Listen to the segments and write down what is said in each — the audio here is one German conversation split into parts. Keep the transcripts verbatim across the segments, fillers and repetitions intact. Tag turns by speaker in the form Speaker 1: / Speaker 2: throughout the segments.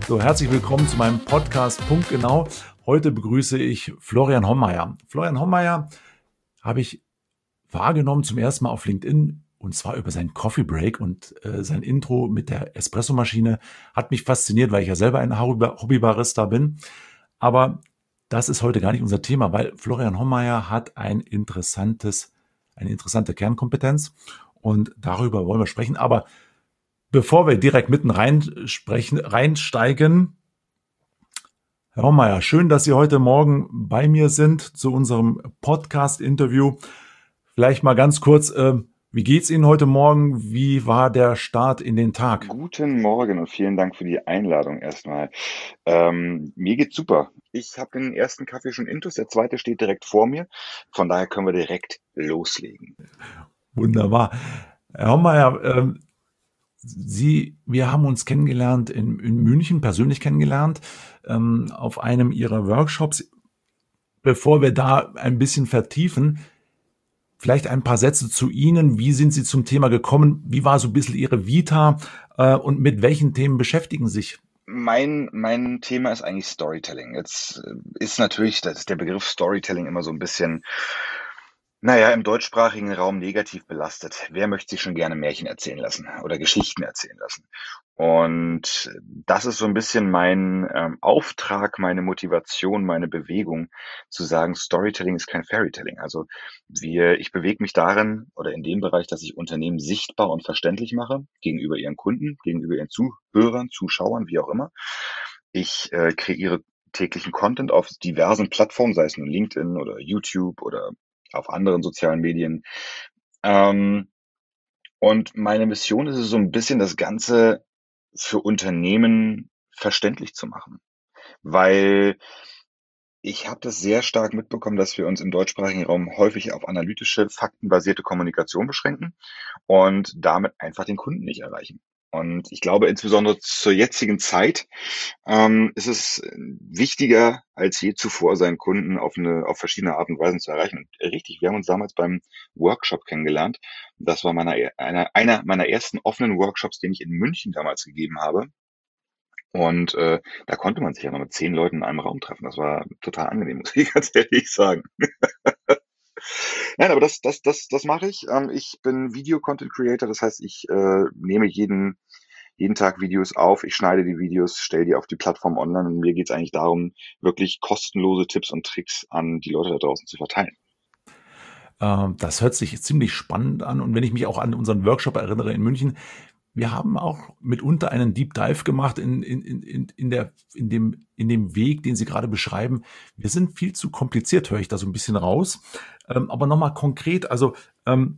Speaker 1: So, herzlich willkommen zu meinem Podcast Punktgenau. Heute begrüße ich Florian Hommeier. Florian Hommeier habe ich wahrgenommen zum ersten Mal auf LinkedIn und zwar über seinen Coffee Break und äh, sein Intro mit der Espressomaschine hat mich fasziniert, weil ich ja selber ein Hobbybarista bin. Aber das ist heute gar nicht unser Thema, weil Florian Hommeier hat ein interessantes, eine interessante Kernkompetenz und darüber wollen wir sprechen. Aber bevor wir direkt mitten rein sprechen, reinsteigen, Herr Hommeier, schön, dass Sie heute Morgen bei mir sind zu unserem Podcast-Interview. Vielleicht mal ganz kurz, äh, wie geht's Ihnen heute Morgen? Wie war der Start in den Tag?
Speaker 2: Guten Morgen und vielen Dank für die Einladung erstmal. Ähm, mir geht's super. Ich habe den ersten Kaffee schon intus, der zweite steht direkt vor mir. Von daher können wir direkt loslegen.
Speaker 1: Wunderbar. Herr Hommeier, ähm, Sie, wir haben uns kennengelernt in, in München, persönlich kennengelernt, ähm, auf einem Ihrer Workshops. Bevor wir da ein bisschen vertiefen, vielleicht ein paar Sätze zu Ihnen. Wie sind Sie zum Thema gekommen? Wie war so ein bisschen Ihre Vita äh, und mit welchen Themen beschäftigen Sie sich?
Speaker 2: Mein, mein Thema ist eigentlich Storytelling. Jetzt äh, ist natürlich, das ist der Begriff Storytelling immer so ein bisschen, naja, im deutschsprachigen Raum negativ belastet. Wer möchte sich schon gerne Märchen erzählen lassen oder Geschichten erzählen lassen? Und das ist so ein bisschen mein ähm, Auftrag, meine Motivation, meine Bewegung, zu sagen, Storytelling ist kein Fairytelling. Also wir, ich bewege mich darin oder in dem Bereich, dass ich Unternehmen sichtbar und verständlich mache gegenüber ihren Kunden, gegenüber ihren Zuhörern, Zuschauern, wie auch immer. Ich äh, kreiere täglichen Content auf diversen Plattformen, sei es nun LinkedIn oder YouTube oder auf anderen sozialen Medien. Ähm, und meine Mission ist es so ein bisschen, das Ganze für Unternehmen verständlich zu machen, weil ich habe das sehr stark mitbekommen, dass wir uns im deutschsprachigen Raum häufig auf analytische, faktenbasierte Kommunikation beschränken und damit einfach den Kunden nicht erreichen. Und ich glaube, insbesondere zur jetzigen Zeit ähm, ist es wichtiger als je zuvor, seinen Kunden auf eine, auf verschiedene Art und Weisen zu erreichen. Und richtig, wir haben uns damals beim Workshop kennengelernt. Das war meiner, einer, einer meiner ersten offenen Workshops, den ich in München damals gegeben habe. Und äh, da konnte man sich ja noch mit zehn Leuten in einem Raum treffen. Das war total angenehm, muss ich ganz ehrlich sagen. Nein, aber das, das, das, das mache ich. Ähm, ich bin Video-Content-Creator, das heißt, ich äh, nehme jeden, jeden Tag Videos auf, ich schneide die Videos, stelle die auf die Plattform online und mir geht es eigentlich darum, wirklich kostenlose Tipps und Tricks an die Leute da draußen zu verteilen.
Speaker 1: Ähm, das hört sich ziemlich spannend an. Und wenn ich mich auch an unseren Workshop erinnere in München, wir haben auch mitunter einen Deep Dive gemacht in, in, in, in, der, in, dem, in dem Weg, den Sie gerade beschreiben. Wir sind viel zu kompliziert, höre ich da so ein bisschen raus. Ähm, aber nochmal konkret, also ähm,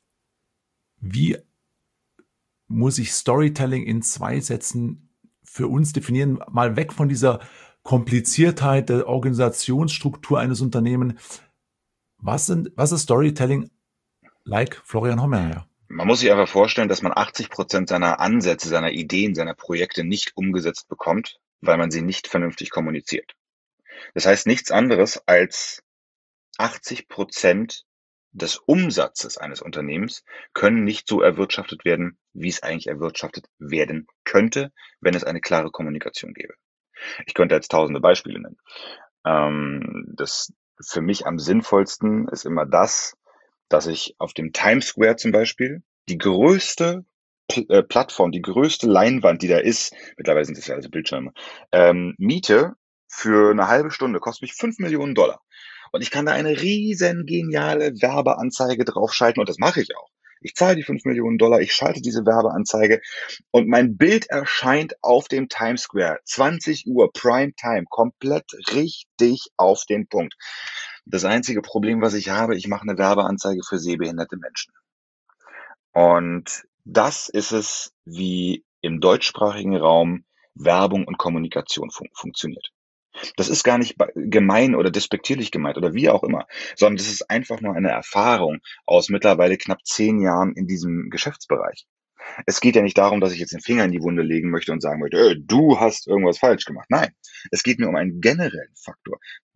Speaker 1: wie muss ich Storytelling in zwei Sätzen für uns definieren? Mal weg von dieser Kompliziertheit der Organisationsstruktur eines Unternehmens. Was, sind, was ist Storytelling like Florian Hommeier?
Speaker 2: Man muss sich einfach vorstellen, dass man achtzig Prozent seiner Ansätze, seiner Ideen, seiner Projekte nicht umgesetzt bekommt, weil man sie nicht vernünftig kommuniziert. Das heißt nichts anderes als achtzig Prozent des Umsatzes eines Unternehmens können nicht so erwirtschaftet werden, wie es eigentlich erwirtschaftet werden könnte, wenn es eine klare Kommunikation gäbe. Ich könnte jetzt tausende Beispiele nennen. Ähm, das für mich am sinnvollsten ist immer das, dass ich auf dem Times Square zum Beispiel die größte Pl äh, Plattform, die größte Leinwand, die da ist, mittlerweile sind es ja also Bildschirme, ähm, miete für eine halbe Stunde, kostet mich fünf Millionen Dollar. Und ich kann da eine riesen geniale Werbeanzeige draufschalten und das mache ich auch. Ich zahle die fünf Millionen Dollar, ich schalte diese Werbeanzeige und mein Bild erscheint auf dem Times Square. zwanzig Uhr Prime Time, komplett richtig auf den Punkt. Das einzige Problem, was ich habe, ich mache eine Werbeanzeige für sehbehinderte Menschen. Und das ist es, wie im deutschsprachigen Raum Werbung und Kommunikation fun funktioniert. Das ist gar nicht gemein oder despektierlich gemeint oder wie auch immer, sondern das ist einfach nur eine Erfahrung aus mittlerweile knapp zehn Jahren in diesem Geschäftsbereich. Es geht ja nicht darum, dass ich jetzt den Finger in die Wunde legen möchte und sagen möchte, äh, du hast irgendwas falsch gemacht. Nein, es geht mir um einen generellen Faktor.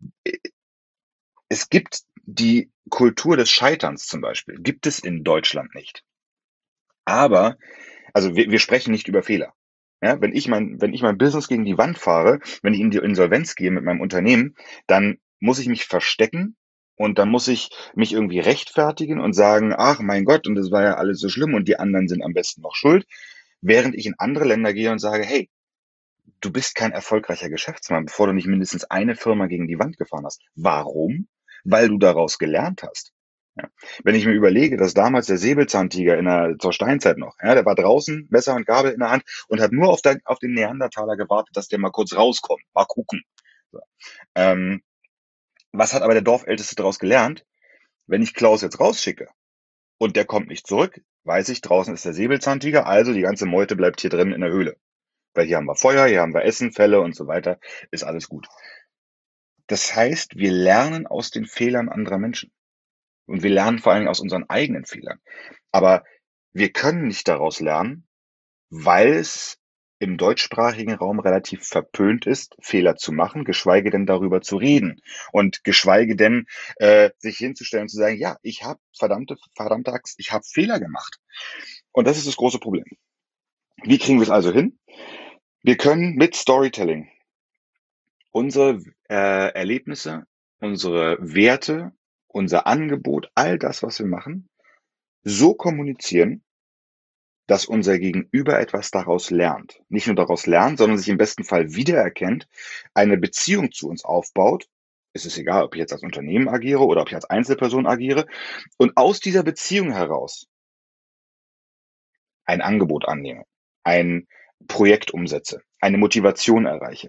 Speaker 2: Es gibt die Kultur des Scheiterns zum Beispiel, gibt es in Deutschland nicht. Aber, also wir, wir sprechen nicht über Fehler. Ja, wenn ich mein, wenn ich mein Business gegen die Wand fahre, wenn ich in die Insolvenz gehe mit meinem Unternehmen, dann muss ich mich verstecken und dann muss ich mich irgendwie rechtfertigen und sagen, ach mein Gott, und das war ja alles so schlimm und die anderen sind am besten noch schuld, während ich in andere Länder gehe und sage, hey, du bist kein erfolgreicher Geschäftsmann, bevor du nicht mindestens eine Firma gegen die Wand gefahren hast. Warum? Weil du daraus gelernt hast. Ja. Wenn ich mir überlege, dass damals der Säbelzahntiger in der, zur Steinzeit noch, ja, der war draußen, Messer und Gabel in der Hand und hat nur auf, der, auf den Neandertaler gewartet, dass der mal kurz rauskommt, mal gucken. So. Ähm, was hat aber der Dorfälteste daraus gelernt? Wenn ich Klaus jetzt rausschicke und der kommt nicht zurück, weiß ich, draußen ist der Säbelzahntiger, also die ganze Meute bleibt hier drin in der Höhle. Weil hier haben wir Feuer, hier haben wir Essen, Fälle und so weiter, ist alles gut. Das heißt, wir lernen aus den Fehlern anderer Menschen. Und wir lernen vor allen Dingen aus unseren eigenen Fehlern. Aber wir können nicht daraus lernen, weil es im deutschsprachigen Raum relativ verpönt ist, Fehler zu machen, geschweige denn darüber zu reden und geschweige denn äh, sich hinzustellen und zu sagen, ja, ich habe verdammte, verdammte Axt, ich habe Fehler gemacht. Und das ist das große Problem. Wie kriegen wir es also hin? Wir können mit Storytelling unsere äh, Erlebnisse, unsere Werte, unser Angebot, all das, was wir machen, so kommunizieren, dass unser Gegenüber etwas daraus lernt. Nicht nur daraus lernt, sondern sich im besten Fall wiedererkennt, eine Beziehung zu uns aufbaut. Es ist egal, ob ich jetzt als Unternehmen agiere oder ob ich als Einzelperson agiere. Und aus dieser Beziehung heraus ein Angebot annehme, ein Projekt umsetze, eine Motivation erreiche.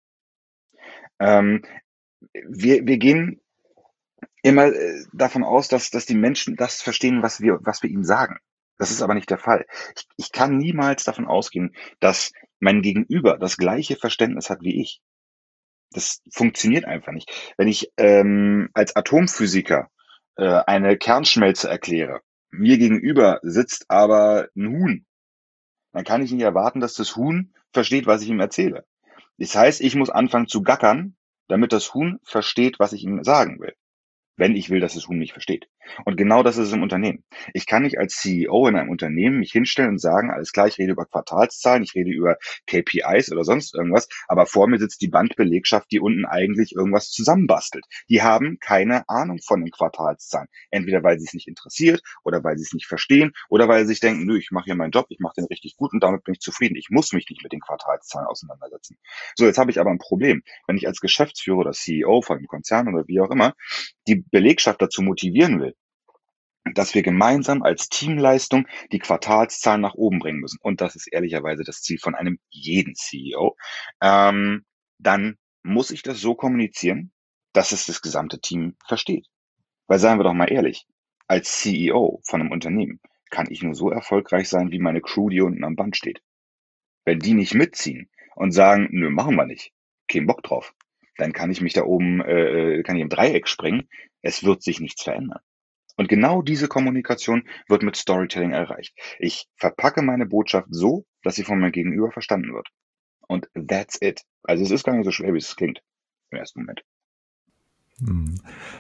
Speaker 2: Ähm, wir, wir gehen immer äh, davon aus, dass, dass die Menschen das verstehen, was wir, was wir ihnen sagen. Das ist aber nicht der Fall. Ich, ich kann niemals davon ausgehen, dass mein Gegenüber das gleiche Verständnis hat wie ich. Das funktioniert einfach nicht. Wenn ich ähm, als Atomphysiker äh, eine Kernschmelze erkläre, mir gegenüber sitzt aber ein Huhn, dann kann ich nicht erwarten, dass das Huhn versteht, was ich ihm erzähle. Das heißt, ich muss anfangen zu gackern, damit das Huhn versteht, was ich ihm sagen will, wenn ich will, dass das Huhn mich versteht. Und genau das ist es im Unternehmen. Ich kann nicht als C E O in einem Unternehmen mich hinstellen und sagen, alles klar, ich rede über Quartalszahlen, ich rede über K P Is oder sonst irgendwas, aber vor mir sitzt die Bandbelegschaft, die unten eigentlich irgendwas zusammenbastelt. Die haben keine Ahnung von den Quartalszahlen. Entweder weil sie es nicht interessiert oder weil sie es nicht verstehen oder weil sie sich denken, nö, ich mache hier meinen Job, ich mache den richtig gut und damit bin ich zufrieden. Ich muss mich nicht mit den Quartalszahlen auseinandersetzen. So, jetzt habe ich aber ein Problem. Wenn ich als Geschäftsführer oder C E O von einem Konzern oder wie auch immer die Belegschaft dazu motivieren will, dass wir gemeinsam als Teamleistung die Quartalszahlen nach oben bringen müssen, und das ist ehrlicherweise das Ziel von einem jeden C E O, ähm, dann muss ich das so kommunizieren, dass es das gesamte Team versteht. Weil seien wir doch mal ehrlich, als C E O von einem Unternehmen kann ich nur so erfolgreich sein, wie meine Crew, die unten am Band steht. Wenn die nicht mitziehen und sagen, nö, machen wir nicht, kein Bock drauf, dann kann ich mich da oben, äh, kann ich im Dreieck springen, es wird sich nichts verändern. Und genau diese Kommunikation wird mit Storytelling erreicht. Ich verpacke meine Botschaft so, dass sie von meinem Gegenüber verstanden wird. Und that's it. Also es ist gar nicht so schwer, wie es klingt im ersten Moment.
Speaker 1: Hm.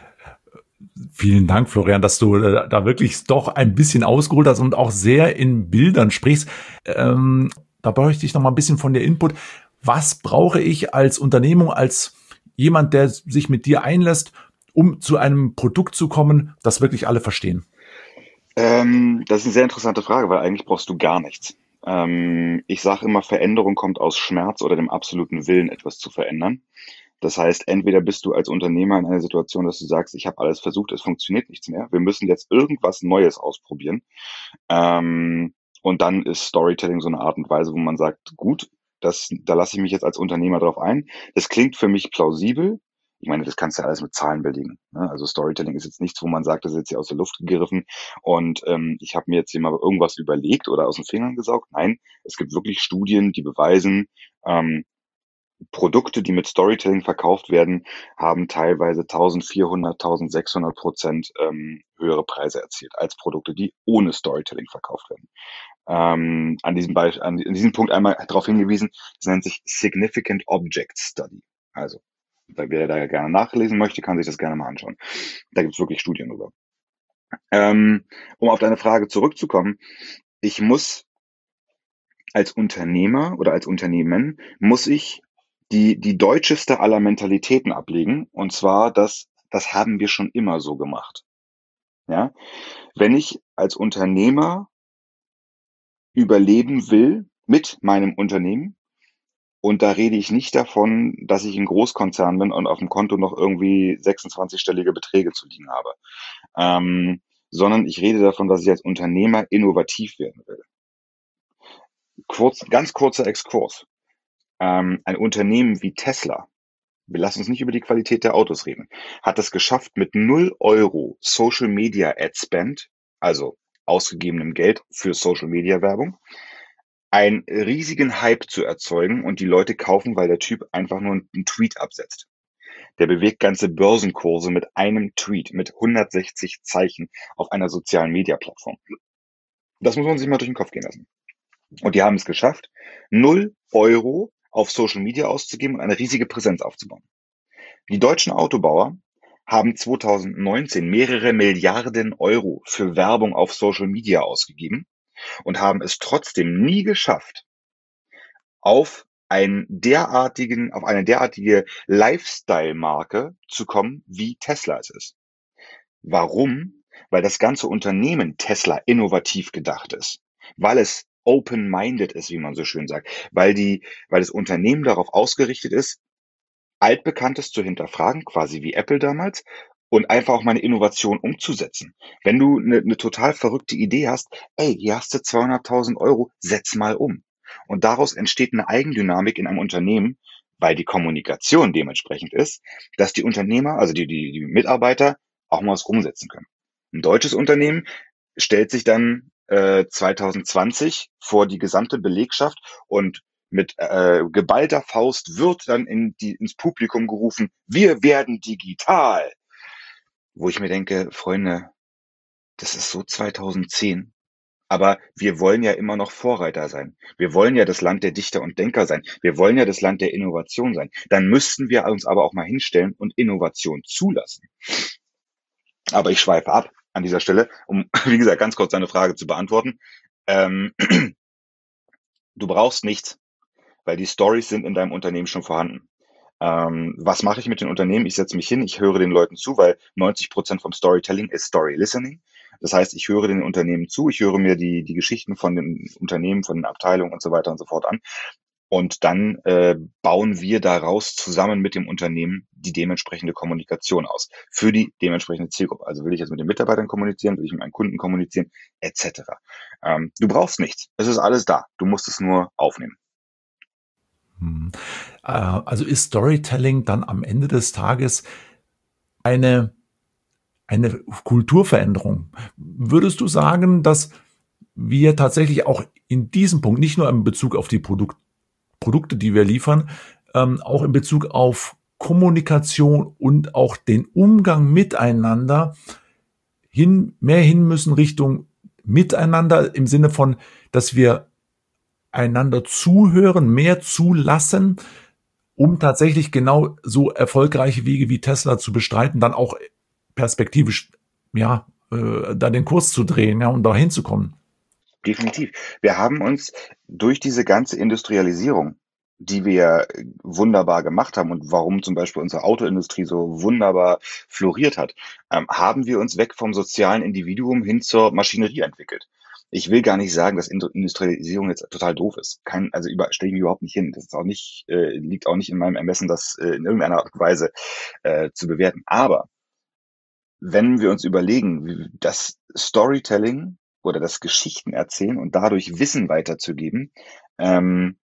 Speaker 1: Vielen Dank, Florian, dass du äh, da wirklich doch ein bisschen ausgeholt hast und auch sehr in Bildern sprichst. Ähm, da bräuchte ich noch mal ein bisschen von dir Input. Was brauche ich als Unternehmung, als jemand, der sich mit dir einlässt, um zu einem Produkt zu kommen, das wirklich alle verstehen?
Speaker 2: Ähm, das ist eine sehr interessante Frage, weil eigentlich brauchst du gar nichts. Ähm, ich sage immer, Veränderung kommt aus Schmerz oder dem absoluten Willen, etwas zu verändern. Das heißt, entweder bist du als Unternehmer in einer Situation, dass du sagst, ich habe alles versucht, es funktioniert nichts mehr. Wir müssen jetzt irgendwas Neues ausprobieren. Ähm, und dann ist Storytelling so eine Art und Weise, wo man sagt, gut, das, da lasse ich mich jetzt als Unternehmer drauf ein. Das klingt für mich plausibel. Ich meine, das kannst du ja alles mit Zahlen belegen. Ne? Also Storytelling ist jetzt nichts, wo man sagt, das ist jetzt hier aus der Luft gegriffen und ähm, ich habe mir jetzt hier mal irgendwas überlegt oder aus den Fingern gesaugt. Nein, es gibt wirklich Studien, die beweisen, ähm, Produkte, die mit Storytelling verkauft werden, haben teilweise eintausendvierhundert, eintausendsechshundert Prozent ähm, höhere Preise erzielt als Produkte, die ohne Storytelling verkauft werden. Ähm, an diesem Beispiel, an, an diesem Punkt einmal darauf hingewiesen, das nennt sich Significant Object Study. Also, wer da gerne nachlesen möchte, kann sich das gerne mal anschauen. Da gibt es wirklich Studien drüber. Ähm, um auf deine Frage zurückzukommen, ich muss als Unternehmer oder als Unternehmen muss ich die, die deutscheste aller Mentalitäten ablegen. Und zwar, das, das haben wir schon immer so gemacht. Ja? Wenn ich als Unternehmer überleben will mit meinem Unternehmen, und da rede ich nicht davon, dass ich ein Großkonzern bin und auf dem Konto noch irgendwie sechsundzwanzig-stellige Beträge zu liegen habe, ähm, sondern ich rede davon, dass ich als Unternehmer innovativ werden will. Kurz, ganz kurzer Exkurs. Ähm, ein Unternehmen wie Tesla, wir lassen uns nicht über die Qualität der Autos reden, hat es geschafft, mit null Euro Social Media Ad Spend, also ausgegebenem Geld für Social Media Werbung, einen riesigen Hype zu erzeugen und die Leute kaufen, weil der Typ einfach nur einen Tweet absetzt. Der bewegt ganze Börsenkurse mit einem Tweet, mit hundertsechzig Zeichen auf einer sozialen Media Plattform. Das muss man sich mal durch den Kopf gehen lassen. Und die haben es geschafft, null Euro auf Social Media auszugeben und eine riesige Präsenz aufzubauen. Die deutschen Autobauer haben zweitausendneunzehn mehrere Milliarden Euro für Werbung auf Social Media ausgegeben und haben es trotzdem nie geschafft, auf einen derartigen, auf eine derartige Lifestyle-Marke zu kommen, wie Tesla es ist. Warum? Weil das ganze Unternehmen Tesla innovativ gedacht ist, weil es open-minded ist, wie man so schön sagt, weil die, weil das Unternehmen darauf ausgerichtet ist, Altbekanntes zu hinterfragen, quasi wie Apple damals, und einfach auch mal eine Innovation umzusetzen. Wenn du eine, eine total verrückte Idee hast, ey, hier hast du zweihunderttausend Euro, setz mal um. Und daraus entsteht eine Eigendynamik in einem Unternehmen, weil die Kommunikation dementsprechend ist, dass die Unternehmer, also die, die, die Mitarbeiter, auch mal was umsetzen können. Ein deutsches Unternehmen stellt sich dann äh, zwanzig zwanzig vor die gesamte Belegschaft und mit äh, geballter Faust wird dann in die, ins Publikum gerufen, wir werden digital. Wo ich mir denke, Freunde, das ist so zweitausendzehn. Aber wir wollen ja immer noch Vorreiter sein. Wir wollen ja das Land der Dichter und Denker sein. Wir wollen ja das Land der Innovation sein. Dann müssten wir uns aber auch mal hinstellen und Innovation zulassen. Aber ich schweife ab an dieser Stelle, um, wie gesagt, ganz kurz deine Frage zu beantworten. Ähm, du brauchst nichts, weil die Stories sind in deinem Unternehmen schon vorhanden. Ähm, was mache ich mit den Unternehmen? Ich setze mich hin, ich höre den Leuten zu, weil neunzig Prozent vom Storytelling ist Story Listening. Das heißt, ich höre den Unternehmen zu, ich höre mir die, die Geschichten von den Unternehmen, von den Abteilungen und so weiter und so fort an. Und dann äh, bauen wir daraus zusammen mit dem Unternehmen die dementsprechende Kommunikation aus für die dementsprechende Zielgruppe. Also will ich jetzt mit den Mitarbeitern kommunizieren, will ich mit meinen Kunden kommunizieren, et cetera. Ähm, du brauchst nichts. Es ist alles da. Du musst es nur aufnehmen.
Speaker 1: Hm. Äh, Also ist Storytelling dann am Ende des Tages eine, eine Kulturveränderung? Würdest du sagen, dass wir tatsächlich auch in diesem Punkt, nicht nur in Bezug auf die Produkt, Produkte, die wir liefern, ähm, auch in Bezug auf Kommunikation und auch den Umgang miteinander hin, mehr hin müssen Richtung Miteinander im Sinne von, dass wir einander zuhören, mehr zulassen, um tatsächlich genau so erfolgreiche Wege wie Tesla zu bestreiten, dann auch perspektivisch, ja, äh, da den Kurs zu drehen, ja, und da hinzukommen.
Speaker 2: Definitiv. Wir haben uns durch diese ganze Industrialisierung, die wir wunderbar gemacht haben und warum zum Beispiel unsere Autoindustrie so wunderbar floriert hat, ähm, haben wir uns weg vom sozialen Individuum hin zur Maschinerie entwickelt. Ich will gar nicht sagen, dass Industrialisierung jetzt total doof ist. Kein, also über, stelle ich mich überhaupt nicht hin. Das ist auch nicht, äh, liegt auch nicht in meinem Ermessen, das äh, in irgendeiner Art und Weise äh, zu bewerten. Aber wenn wir uns überlegen, wie das Storytelling oder das Geschichten erzählen und dadurch Wissen weiterzugeben, ähm,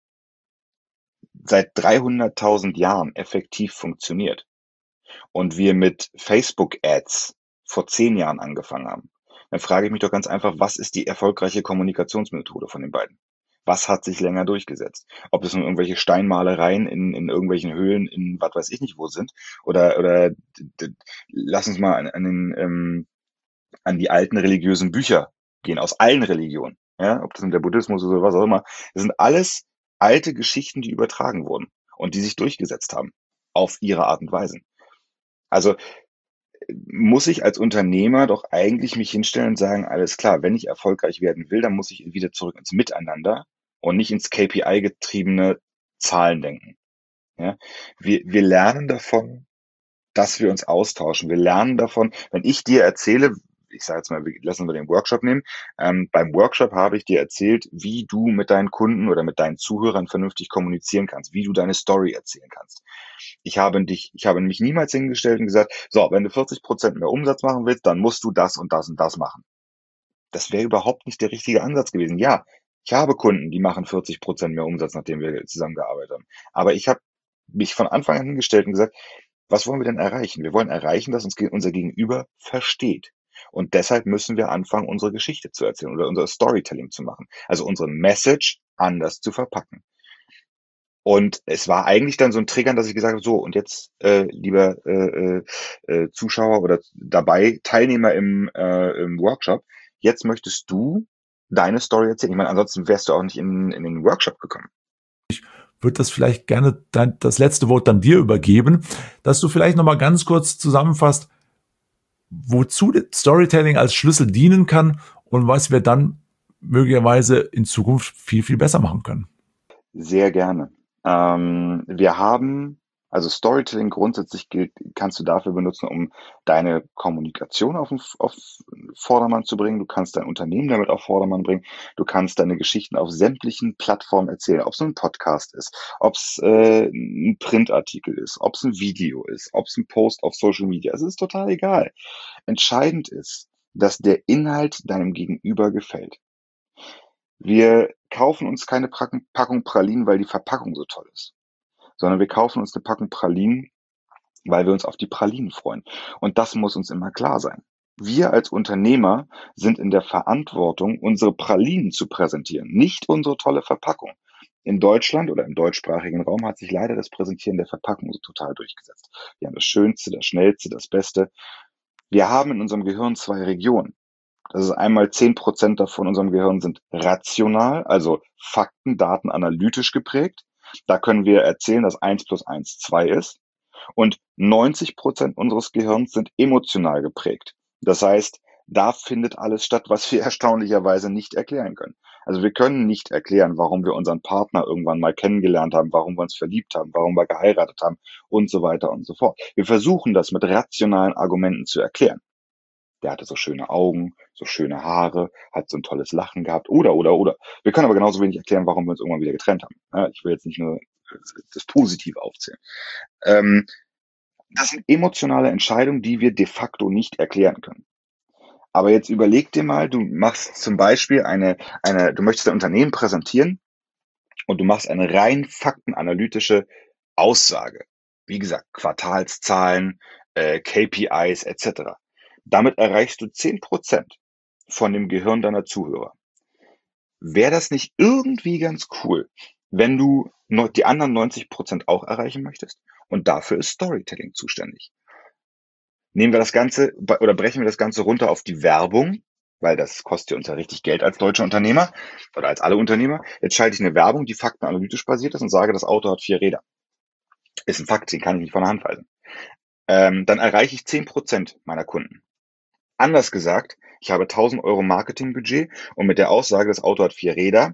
Speaker 2: seit dreihunderttausend Jahren effektiv funktioniert und wir mit Facebook-Ads vor zehn Jahren angefangen haben, dann frage ich mich doch ganz einfach, was ist die erfolgreiche Kommunikationsmethode von den beiden? Was hat sich länger durchgesetzt? Ob es nun irgendwelche Steinmalereien in, in irgendwelchen Höhlen in was weiß ich nicht wo sind oder oder lass uns mal an, an den ähm, an die alten religiösen Bücher gehen, aus allen Religionen, ja, ob das mit der Buddhismus oder was auch immer. Das sind alles alte Geschichten, die übertragen wurden und die sich durchgesetzt haben auf ihre Art und Weise. Also muss ich als Unternehmer doch eigentlich mich hinstellen und sagen, alles klar, wenn ich erfolgreich werden will, dann muss ich wieder zurück ins Miteinander und nicht ins K P I-getriebene Zahlendenken. Ja? Wir, wir lernen davon, dass wir uns austauschen. Wir lernen davon, wenn ich dir erzähle, ich sage jetzt mal, lassen wir den Workshop nehmen, ähm, beim Workshop habe ich dir erzählt, wie du mit deinen Kunden oder mit deinen Zuhörern vernünftig kommunizieren kannst, wie du deine Story erzählen kannst. Ich habe dich, ich habe mich niemals hingestellt und gesagt, so, wenn du vierzig Prozent mehr Umsatz machen willst, dann musst du das und das und das machen. Das wäre überhaupt nicht der richtige Ansatz gewesen. Ja, ich habe Kunden, die machen vierzig Prozent mehr Umsatz, nachdem wir zusammengearbeitet haben. Aber ich habe mich von Anfang an hingestellt und gesagt, was wollen wir denn erreichen? Wir wollen erreichen, dass uns unser Gegenüber versteht. Und deshalb müssen wir anfangen, unsere Geschichte zu erzählen oder unser Storytelling zu machen. Also unsere Message anders zu verpacken. Und es war eigentlich dann so ein Triggern, dass ich gesagt habe, so, und jetzt, äh, lieber äh, äh, Zuschauer oder dabei, Teilnehmer im, äh, im Workshop, jetzt möchtest du deine Story erzählen. Ich meine, ansonsten wärst du auch nicht in, in den Workshop gekommen.
Speaker 1: Würde das vielleicht gerne dein, das letzte Wort dann dir übergeben, dass du vielleicht nochmal ganz kurz zusammenfasst, wozu Storytelling als Schlüssel dienen kann und was wir dann möglicherweise in Zukunft viel, viel besser machen können.
Speaker 2: Sehr gerne. Ähm, wir haben, also Storytelling grundsätzlich gilt, kannst du dafür benutzen, um deine Kommunikation auf, auf Vordermann zu bringen. Du kannst dein Unternehmen damit auf Vordermann bringen. Du kannst deine Geschichten auf sämtlichen Plattformen erzählen, ob es ein Podcast ist, ob es äh, ein Printartikel ist, ob es ein Video ist, ob es ein Post auf Social Media ist. Es ist total egal. Entscheidend ist, dass der Inhalt deinem Gegenüber gefällt. Wir kaufen uns keine Packung Pralinen, weil die Verpackung so toll ist, sondern wir kaufen uns eine Packung Pralinen, weil wir uns auf die Pralinen freuen. Und das muss uns immer klar sein. Wir als Unternehmer sind in der Verantwortung, unsere Pralinen zu präsentieren, nicht unsere tolle Verpackung. In Deutschland oder im deutschsprachigen Raum hat sich leider das Präsentieren der Verpackung so total durchgesetzt. Wir haben das Schönste, das Schnellste, das Beste. Wir haben in unserem Gehirn zwei Regionen. Das ist einmal zehn Prozent davon unserem Gehirn sind rational, also Fakten, Daten analytisch geprägt. Da können wir erzählen, dass eins plus eins zwei ist. Und neunzig Prozent unseres Gehirns sind emotional geprägt. Das heißt, da findet alles statt, was wir erstaunlicherweise nicht erklären können. Also wir können nicht erklären, warum wir unseren Partner irgendwann mal kennengelernt haben, warum wir uns verliebt haben, warum wir geheiratet haben und so weiter und so fort. Wir versuchen das mit rationalen Argumenten zu erklären. Der hatte so schöne Augen, so schöne Haare, hat so ein tolles Lachen gehabt, oder, oder, oder. Wir können aber genauso wenig erklären, warum wir uns irgendwann wieder getrennt haben. Ja, ich will jetzt nicht nur das Positive aufzählen. Ähm, das sind emotionale Entscheidungen, die wir de facto nicht erklären können. Aber jetzt überleg dir mal, du machst zum Beispiel eine, eine, du möchtest ein Unternehmen präsentieren und du machst eine rein faktenanalytische Aussage. Wie gesagt, Quartalszahlen, äh, K P Is et cetera. Damit erreichst du zehn Prozent von dem Gehirn deiner Zuhörer. Wäre das nicht irgendwie ganz cool, wenn du die anderen neunzig Prozent auch erreichen möchtest? Und dafür ist Storytelling zuständig. Nehmen wir das Ganze oder brechen wir das Ganze runter auf die Werbung, weil das kostet uns ja richtig Geld als deutscher Unternehmer oder als alle Unternehmer. Jetzt schalte ich eine Werbung, die faktenanalytisch basiert ist und sage, das Auto hat vier Räder. Ist ein Fakt, den kann ich nicht von der Hand weisen. Ähm, dann erreiche ich zehn Prozent meiner Kunden. Anders gesagt, ich habe tausend Euro Marketingbudget und mit der Aussage, das Auto hat vier Räder,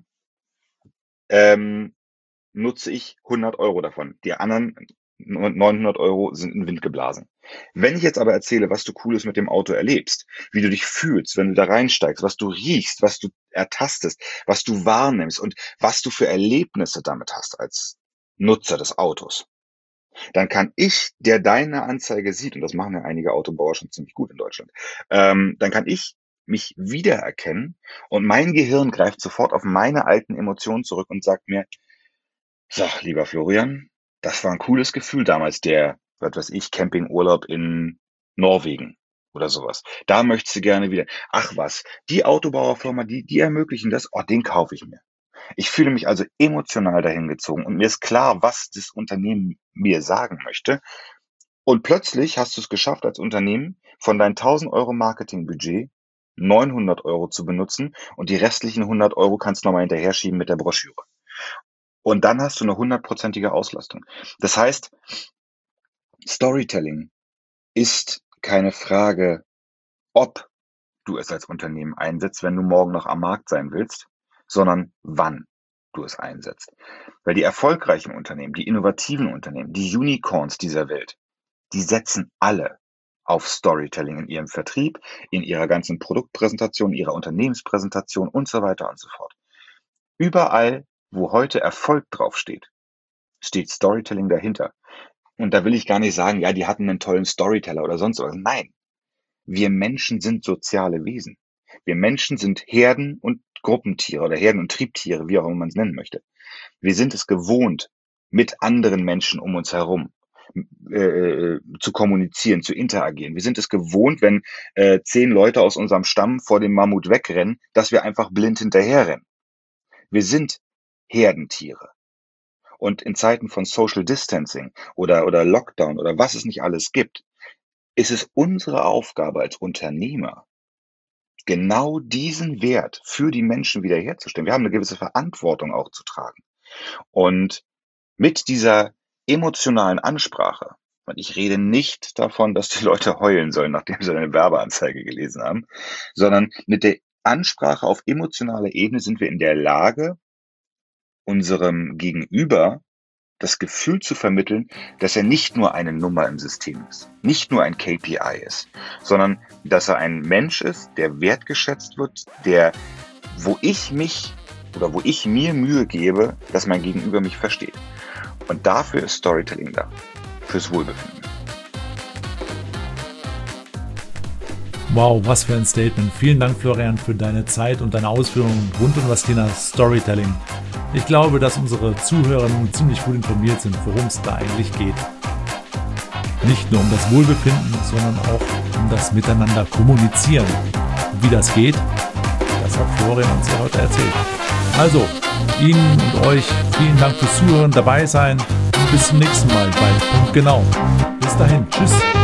Speaker 2: ähm, nutze ich hundert Euro davon. Die anderen neunhundert Euro sind in den Wind geblasen. Wenn ich jetzt aber erzähle, was du Cooles mit dem Auto erlebst, wie du dich fühlst, wenn du da reinsteigst, was du riechst, was du ertastest, was du wahrnimmst und was du für Erlebnisse damit hast als Nutzer des Autos, dann kann ich, der deine Anzeige sieht, und das machen ja einige Autobauer schon ziemlich gut in Deutschland, ähm, dann kann ich mich wiedererkennen und mein Gehirn greift sofort auf meine alten Emotionen zurück und sagt mir, so, lieber Florian, das war ein cooles Gefühl damals, der, was weiß ich, Campingurlaub in Norwegen oder sowas. Da möchtest du gerne wieder. Ach was, die Autobauerfirma, die, die ermöglichen das, oh, den kaufe ich mir. Ich fühle mich also emotional dahin gezogen und mir ist klar, was das Unternehmen mir sagen möchte. Und plötzlich hast du es geschafft, als Unternehmen von deinem tausend Euro Marketingbudget neunhundert Euro zu benutzen und die restlichen hundert Euro kannst du nochmal hinterher schieben mit der Broschüre. Und dann hast du eine hundertprozentige Auslastung. Das heißt, Storytelling ist keine Frage, ob du es als Unternehmen einsetzt, wenn du morgen noch am Markt sein willst, sondern wann du es einsetzt. Weil die erfolgreichen Unternehmen, die innovativen Unternehmen, die Unicorns dieser Welt, die setzen alle auf Storytelling in ihrem Vertrieb, in ihrer ganzen Produktpräsentation, ihrer Unternehmenspräsentation und so weiter und so fort. Überall, wo heute Erfolg draufsteht, steht Storytelling dahinter. Und da will ich gar nicht sagen, ja, die hatten einen tollen Storyteller oder sonst was. Nein, wir Menschen sind soziale Wesen. Wir Menschen sind Herden- und Gruppentiere oder Herden- und Triebtiere, wie auch immer man es nennen möchte. Wir sind es gewohnt, mit anderen Menschen um uns herum äh, zu kommunizieren, zu interagieren. Wir sind es gewohnt, wenn äh, zehn Leute aus unserem Stamm vor dem Mammut wegrennen, dass wir einfach blind hinterherrennen. Wir sind Herdentiere. Und in Zeiten von Social Distancing oder, oder Lockdown oder was es nicht alles gibt, ist es unsere Aufgabe als Unternehmer, genau diesen Wert für die Menschen wiederherzustellen. Wir haben eine gewisse Verantwortung auch zu tragen. Und mit dieser emotionalen Ansprache, und ich rede nicht davon, dass die Leute heulen sollen, nachdem sie eine Werbeanzeige gelesen haben, sondern mit der Ansprache auf emotionaler Ebene sind wir in der Lage, unserem Gegenüber das Gefühl zu vermitteln, dass er nicht nur eine Nummer im System ist, nicht nur ein K P I ist, sondern dass er ein Mensch ist, der wertgeschätzt wird, der, wo ich mich oder wo ich mir Mühe gebe, dass mein Gegenüber mich versteht. Und dafür ist Storytelling da, fürs Wohlbefinden.
Speaker 1: Wow, was für ein Statement. Vielen Dank, Florian, für deine Zeit und deine Ausführungen rund um das Thema Storytelling. Ich glaube, dass unsere Zuhörer nun ziemlich gut informiert sind, worum es da eigentlich geht. Nicht nur um das Wohlbefinden, sondern auch um das Miteinander kommunizieren. Und wie das geht, das hat Florian uns ja heute erzählt. Also, Ihnen und euch vielen Dank fürs Zuhören, dabei sein und bis zum nächsten Mal bei Punkt Genau. Bis dahin, tschüss.